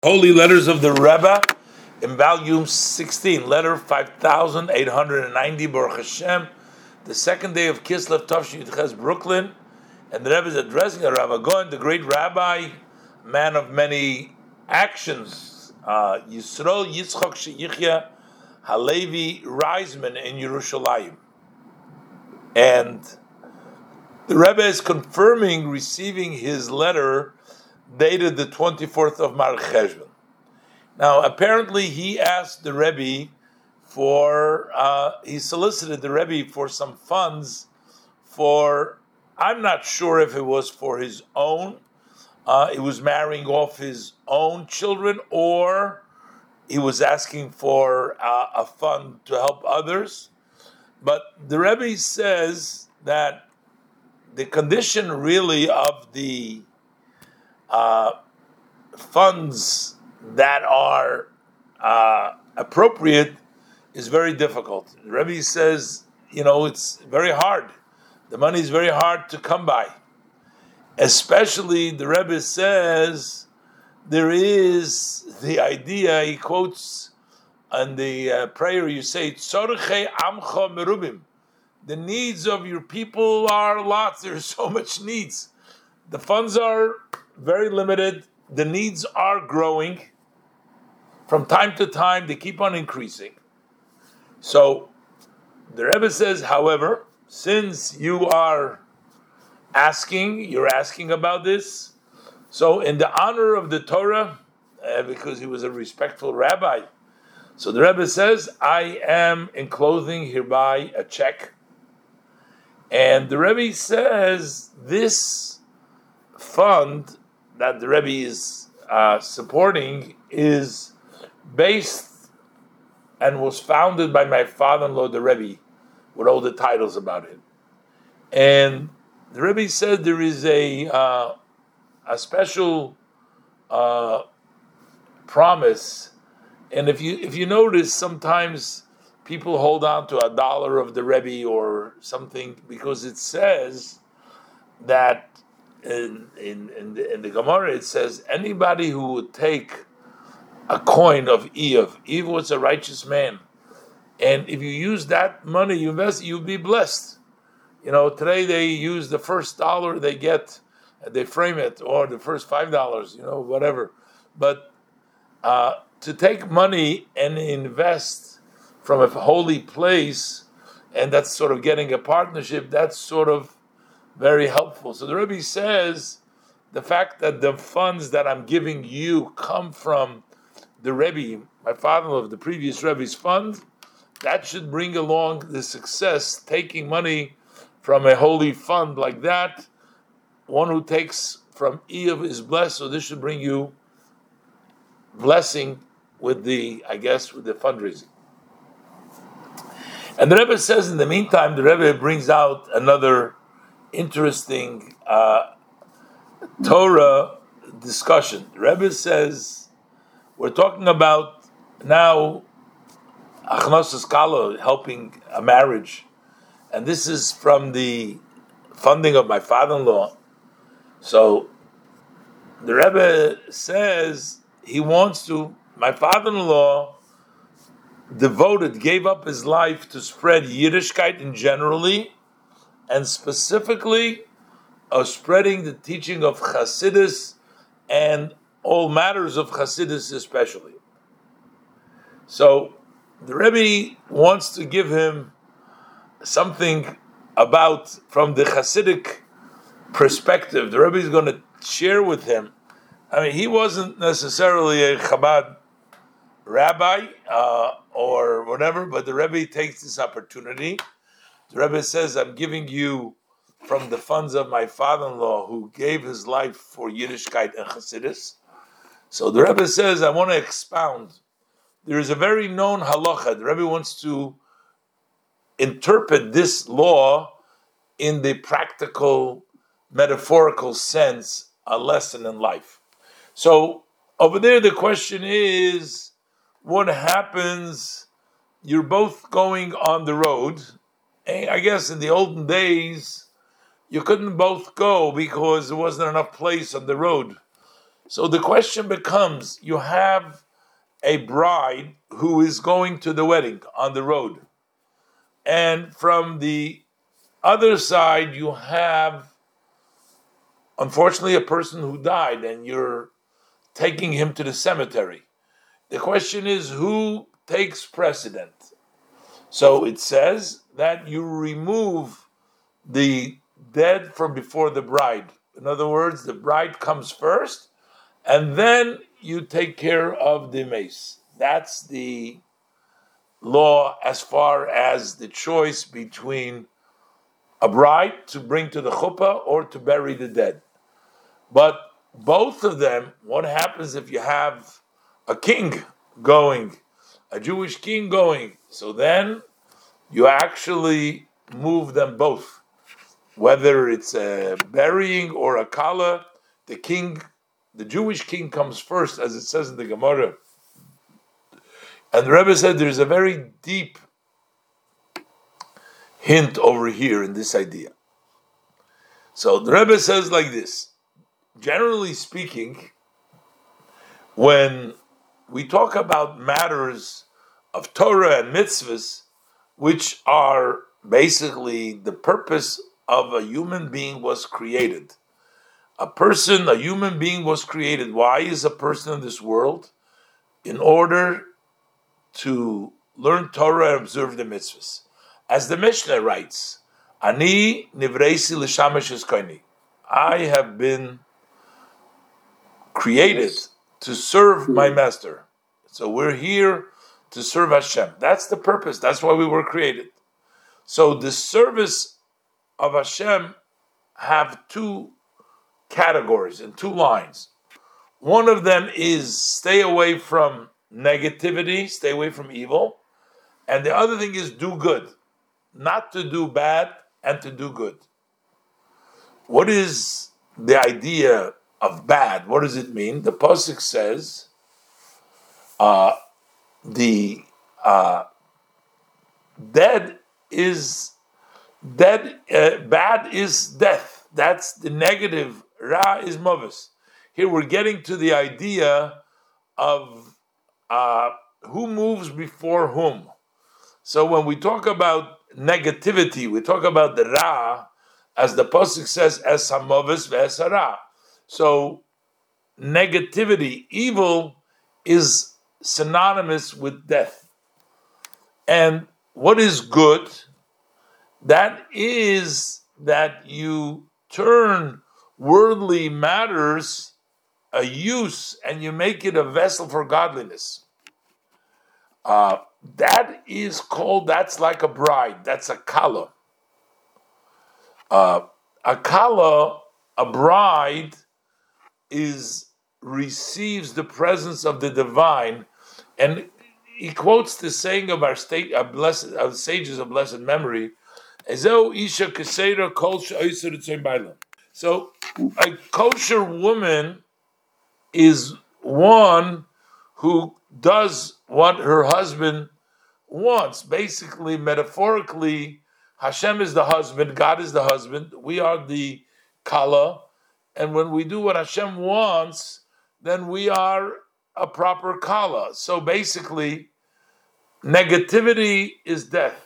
Holy Letters of the Rebbe in volume 16, letter 5890, Baruch Hashem, the second day of Kislev Tavshin Yudches, Brooklyn, and the Rebbe is addressing a Rav Goen, the great rabbi, man of many actions, Yisrael Yitzchok Sheyichya Halevi Reisman in Yerushalayim. And the Rebbe is confirming receiving his letter dated the 24th of Mar Cheshvan. Now, apparently, he asked the Rebbe he solicited the Rebbe for some funds I'm not sure if it was for his own, he was marrying off his own children, or he was asking for a fund to help others. But the Rebbe says that the condition really of the funds that are appropriate is very difficult. The Rebbe says, it's very hard. The money is very hard to come by. Especially, the Rebbe says, there is the idea, he quotes on the prayer, you say, Tzorchei amcha merubim. The needs of your people are lots. There's so much needs. The funds are very limited. The needs are growing. From time to time, they keep on increasing. So, the Rebbe says, however, since you're asking about this, so in the honor of the Torah, because he was a respectful rabbi, so the Rebbe says, I am enclosing hereby a check. And the Rebbe says, this fund that the Rebbe is supporting is based and was founded by my father-in-law, the Rebbe, with all the titles about it. And the Rebbe said there is a special promise. And if you notice, sometimes people hold on to $1 of the Rebbe or something because it says that in the Gemara it says anybody who would take a coin of Eve was a righteous man, and if you use that money you invest, you'll be blessed. Today they use the first dollar they get, they frame it, or the first $5, whatever. But to take money and invest from a holy place, and that's sort of getting a partnership, that's sort of very helpful. So the Rebbe says the fact that the funds that I'm giving you come from the Rebbe, my father-in-law, the previous Rebbe's fund, that should bring along the success. Taking money from a holy fund like that, one who takes from Eve is blessed, so this should bring you blessing with the fundraising. And the Rebbe says in the meantime, the Rebbe brings out another interesting Torah discussion. The Rebbe says, we're talking about now Achnosas Kala, helping a marriage, and this is from the funding of my father-in-law. So the Rebbe says my father-in-law gave up his life to spread Yiddishkeit in generally, and specifically spreading the teaching of Chassidus and all matters of Chassidus especially. So the Rebbe wants to give him something from the Chassidic perspective. The Rebbe is going to share with him. He wasn't necessarily a Chabad rabbi or whatever, but the Rebbe takes this opportunity. The Rebbe says, I'm giving you from the funds of my father-in-law who gave his life for Yiddishkeit and Chassidus. So the Rebbe says, I want to expound. There is a very known halacha. The Rebbe wants to interpret this law in the practical, metaphorical sense, a lesson in life. So over there, the question is, what happens? You're both going on the road. And I guess in the olden days, you couldn't both go because there wasn't enough place on the road. So the question becomes, you have a bride who is going to the wedding on the road. And from the other side, you have, unfortunately, a person who died, and you're taking him to the cemetery. The question is, who takes precedent? So it says that you remove the dead from before the bride. In other words, the bride comes first, and then you take care of the mace. That's the law as far as the choice between a bride to bring to the chuppah or to bury the dead. But both of them, what happens if you have a king going, a Jewish king going? So then you actually move them both. Whether it's a burying or a kala, the Jewish king comes first, as it says in the Gemara. And the Rebbe said there's a very deep hint over here in this idea. So the Rebbe says like this: generally speaking, when we talk about matters of Torah and mitzvahs, which are basically the purpose of a human being was created. A human being was created. Why is a person in this world? In order to learn Torah and observe the mitzvahs. As the Mishnah writes, Ani nivreisi l'shamesh eskoini. I have been created to serve my master. So we're here to serve Hashem. That's the purpose. That's why we were created. So the service of Hashem have two categories and two lines. One of them is stay away from negativity, stay away from evil. And the other thing is do good. Not to do bad and to do good. What is the idea of bad? What does it mean? The Pasuk says, bad is death. That's the negative. Ra is mavis. Here we're getting to the idea of who moves before whom. So when we talk about negativity, we talk about the Ra, as the Pasuk says, es hamavis ve'es hara. So negativity, evil, is synonymous with death. And what is good? That is that you turn worldly matters a use and you make it a vessel for godliness. That's like a bride. That's a kala. A bride receives the presence of the divine, and he quotes the saying of our sages of blessed memory. So a kosher woman is one who does what her husband wants. Basically, metaphorically, Hashem is the husband, God is the husband, we are the kala, and when we do what Hashem wants, then we are a proper kala. So basically, negativity is death.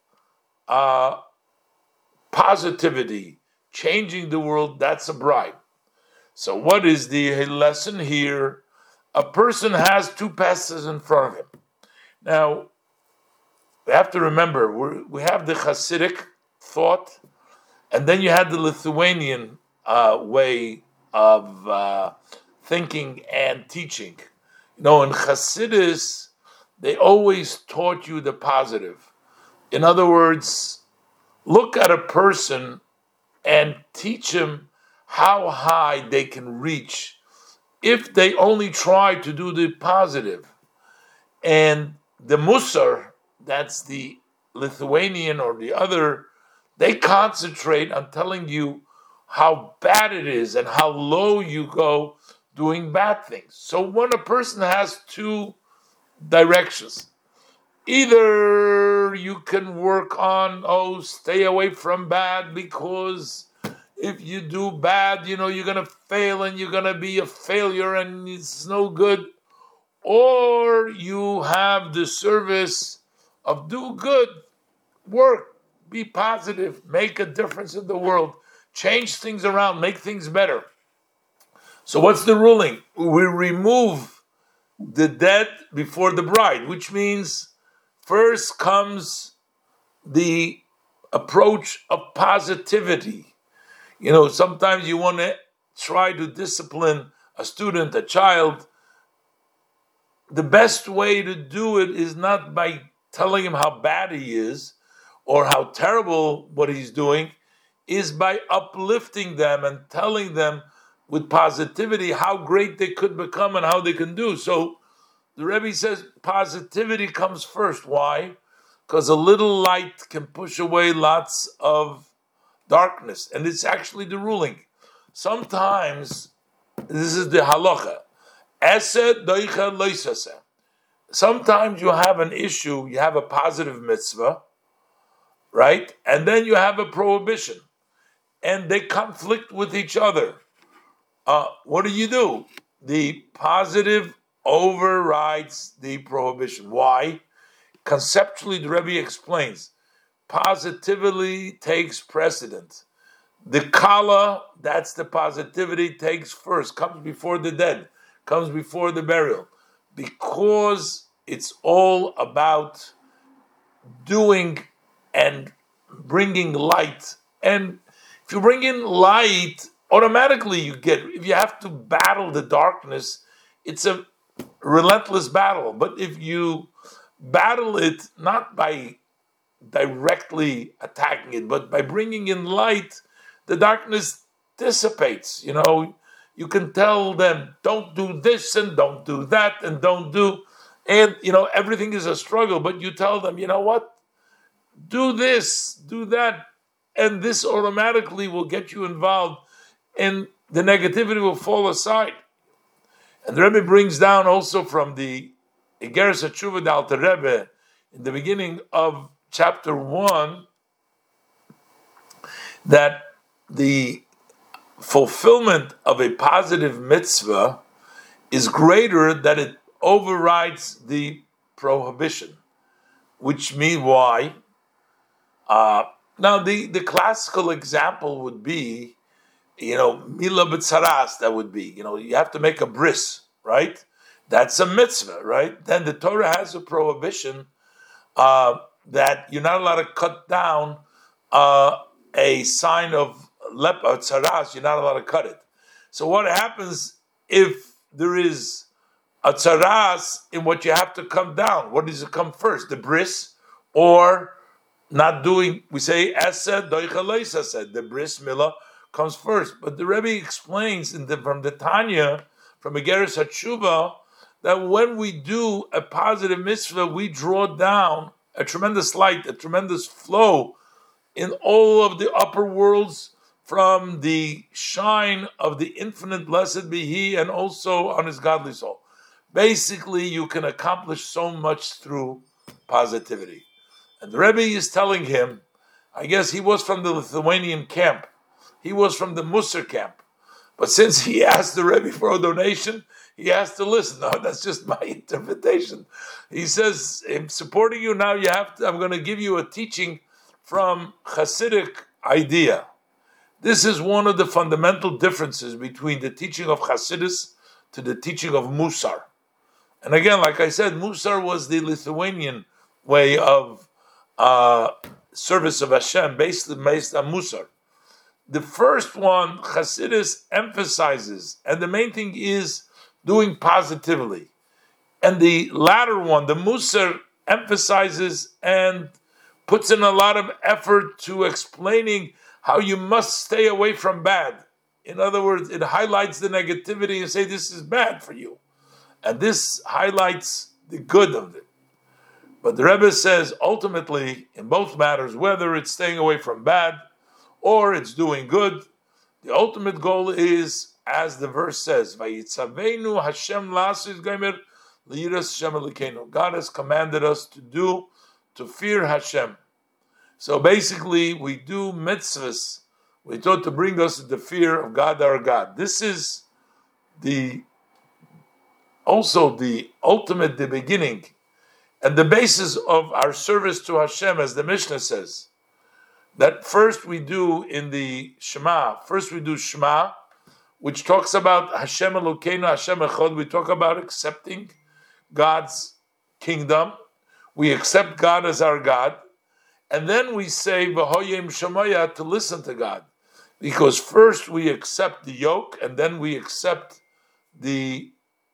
Positivity, changing the world, that's a bride. So what is the lesson here? A person has two paths in front of him. Now, we have to remember, we have the Hasidic thought, and then you had the Lithuanian way of thinking and teaching. In Hasidus, they always taught you the positive. In other words, look at a person and teach them how high they can reach if they only try to do the positive. And the Musar, that's the Lithuanian or the other, they concentrate on telling you how bad it is and how low you go doing bad things. So when a person has two directions, either you can work on, stay away from bad because if you do bad, you're going to fail and you're going to be a failure and it's no good. Or you have the service of do good, work, be positive, make a difference in the world, change things around, make things better. So what's the ruling? We remove the dead before the bride, which means first comes the approach of positivity. Sometimes you want to try to discipline a student, a child. The best way to do it is not by telling him how bad he is or how terrible what he's doing, is by uplifting them and telling them with positivity how great they could become and how they can do. So the Rebbe says positivity comes first. Why? Because a little light can push away lots of darkness. And it's actually the ruling. Sometimes, this is the halacha, esed doicha loisase. Sometimes you have an issue, you have a positive mitzvah, right? And then you have a prohibition. And they conflict with each other. What do? The positive overrides the prohibition. Why? Conceptually, the Rebbe explains, positivity takes precedent. The kala, that's the positivity, takes first, comes before the dead, comes before the burial, because it's all about doing and bringing light. And if you bring in light, automatically if you have to battle the darkness, it's a relentless battle. But if you battle it not by directly attacking it, but by bringing in light, the darkness dissipates. You can tell them, don't do this and don't do that and don't do, and everything is a struggle, but you tell them, what? Do this, do that, and this automatically will get you involved, and the negativity will fall aside. And the Rebbe brings down also from the Igeres HaTshuva the Alter Rebbe in the beginning of chapter 1 that the fulfillment of a positive mitzvah is greater than it overrides the prohibition. Which means why? Now the classical example would be, Mila B'tzaras, that would be, you have to make a bris, right? That's a mitzvah, right? Then the Torah has a prohibition that you're not allowed to cut down a sign of tzaras, you're not allowed to cut it. So what happens if there is a tzaras in what you have to come down? What does it come first? The bris or not doing, we say, esed, doicha leisa said, the bris milah comes first. But the Rebbe explains from the Tanya, from Igeres HaTshuva, that when we do a positive mitzvah, we draw down a tremendous light, a tremendous flow in all of the upper worlds from the shine of the infinite blessed be He and also on His godly soul. Basically, you can accomplish so much through positivity. And the Rebbe is telling him, I guess he was from the Lithuanian camp. He was from the Musar camp. But since he asked the Rebbe for a donation, he has to listen. No, that's just my interpretation. He says, I'm supporting you now, I'm going to give you a teaching from Hasidic idea. This is one of the fundamental differences between the teaching of Hasidus to the teaching of Musar. And again, like I said, Musar was the Lithuanian way of service of Hashem, based on Musar. The first one, Hasidus emphasizes, and the main thing is doing positively. And the latter one, the Musar, emphasizes and puts in a lot of effort to explaining how you must stay away from bad. In other words, it highlights the negativity and say this is bad for you. And this highlights the good of it. But the Rebbe says, ultimately, in both matters, whether it's staying away from bad or it's doing good, the ultimate goal is, as the verse says, "Vayitzavenu Hashem la'asis gomer liyiras Hashem elokeinu." God has commanded us to fear Hashem. So basically, we do mitzvahs We taught to bring us the fear of God our God. This is also the ultimate, the beginning, and the basis of our service to Hashem, as the Mishnah says. That first we do in the Shema. First we do Shema, which talks about Hashem Elokeinu, Hashem Echad. We talk about accepting God's kingdom. We accept God as our God. And then we say V'hoyim Shemaya, to listen to God. Because first we accept the yoke, and then we accept this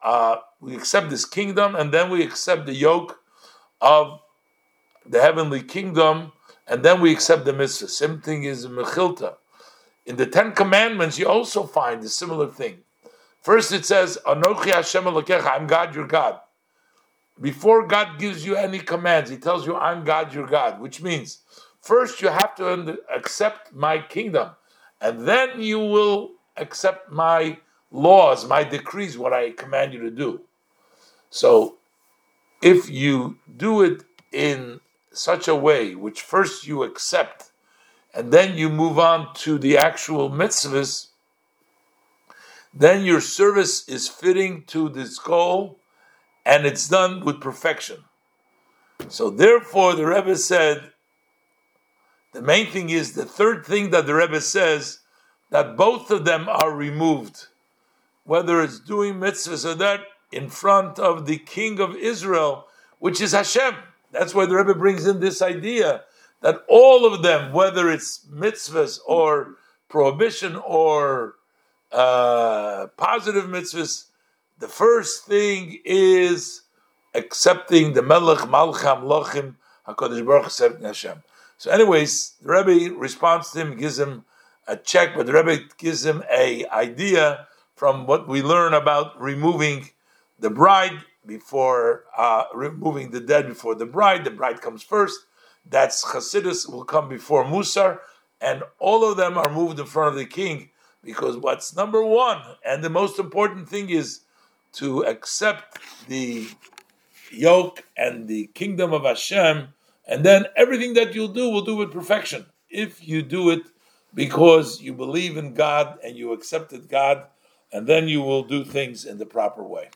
kingdom, and then we accept the yoke of the heavenly kingdom, and then we accept the mitzvah. Same thing is in Mechilta. In the Ten Commandments, you also find a similar thing. First it says, Anochi Hashem Elokecha, I'm God, your God. Before God gives you any commands, He tells you, I'm God, your God, which means first you have to accept my kingdom, and then you will accept my laws, my decrees, what I command you to do. So if you do it in such a way, which first you accept, and then you move on to the actual mitzvahs, then your service is fitting to this goal, and it's done with perfection. So therefore, the Rebbe said, the main thing is, the third thing that the Rebbe says, that both of them are removed. Whether it's doing mitzvahs or that, in front of the King of Israel, which is Hashem. That's why the Rebbe brings in this idea that all of them, whether it's mitzvahs or prohibition or positive mitzvahs, the first thing is accepting the Melech Malcham Lochim HaKadosh Baruch Hu, accepting Hashem. So anyways, the Rebbe responds to him, gives him a check, but the Rebbe gives him a idea from what we learn about removing the bride before, removing the dead before the bride. The bride comes first. That's Chassidus, will come before Musar, and all of them are moved in front of the king, because what's number one and the most important thing is to accept the yoke and the kingdom of Hashem, and then everything that you'll do will do with perfection. If you do it because you believe in God and you accepted God, and then you will do things in the proper way.